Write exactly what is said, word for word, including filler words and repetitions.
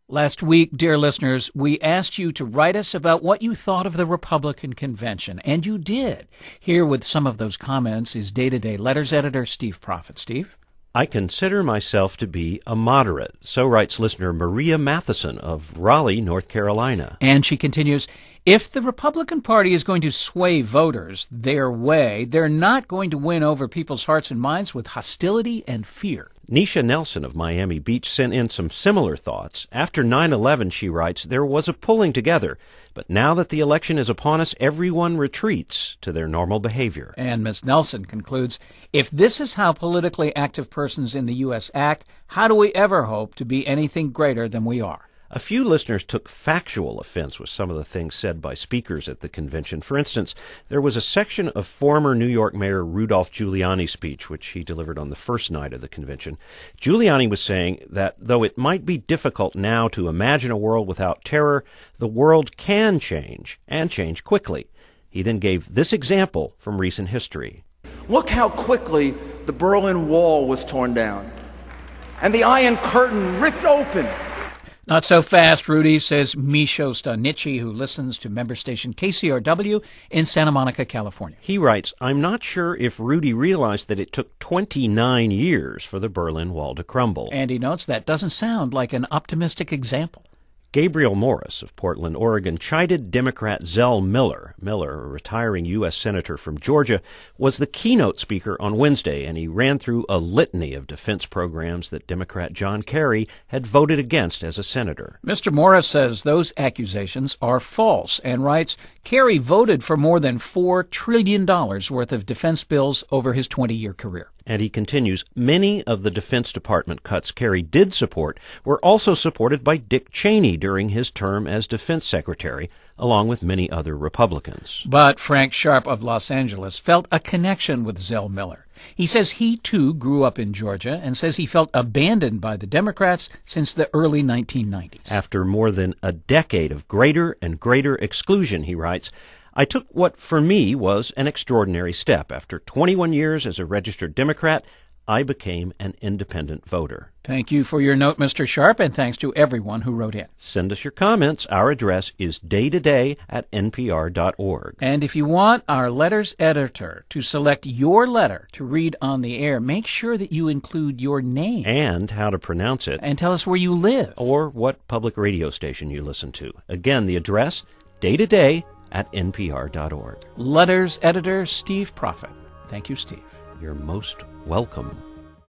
Last week, dear listeners, we asked you to write us about what you thought of the Republican convention, and you did. Here with some of those comments is Day-to-Day Letters editor Steve Prophet. Steve? I consider myself to be a moderate, so writes listener Maria Matheson of Raleigh, North Carolina. And she continues, if the Republican Party is going to sway voters their way, they're not going to win over people's hearts and minds with hostility and fear. Nisha Nelson of Miami Beach sent in some similar thoughts. After nine eleven, she writes, there was a pulling together, but now that the election is upon us, everyone retreats to their normal behavior. And Miz Nelson concludes, if this is how politically active persons in the U S act, how do we ever hope to be anything greater than we are? A few listeners took factual offense with some of the things said by speakers at the convention. For instance, there was a section of former New York Mayor Rudolph Giuliani's speech, which he delivered on the first night of the convention. Giuliani was saying that though it might be difficult now to imagine a world without terror, the world can change, and change quickly. He then gave this example from recent history. Look how quickly the Berlin Wall was torn down, and the Iron Curtain ripped open. Not so fast, Rudy, says Misho Stanichi, who listens to member station K C R W in Santa Monica, California. He writes, I'm not sure if Rudy realized that it took twenty-nine years for the Berlin Wall to crumble. And he notes that doesn't sound like an optimistic example. Gabriel Morris of Portland, Oregon, chided Democrat Zell Miller. Miller, a retiring U S senator from Georgia, was the keynote speaker on Wednesday, and he ran through a litany of defense programs that Democrat John Kerry had voted against as a senator. Mister Morris says those accusations are false and writes, Kerry voted for more than four trillion dollars worth of defense bills over his twenty-year career. And he continues, many of the Defense Department cuts Kerry did support were also supported by Dick Cheney during his term as Defense Secretary, along with many other Republicans. But Frank Sharp of Los Angeles felt a connection with Zell Miller. He says he, too, grew up in Georgia and says he felt abandoned by the Democrats since the early nineteen nineties. After more than a decade of greater and greater exclusion, he writes, I took what for me was an extraordinary step. After twenty-one years as a registered Democrat, I became an independent voter. Thank you for your note, Mister Sharp, and thanks to everyone who wrote in. Send us your comments. Our address is day-to-day at n p r dot org. And if you want our letters editor to select your letter to read on the air, make sure that you include your name. And how to pronounce it. And tell us where you live. Or what public radio station you listen to. Again, the address, day-to-day at n p r dot org. Letters editor Steve Prophet. Thank you, Steve. You're most welcome.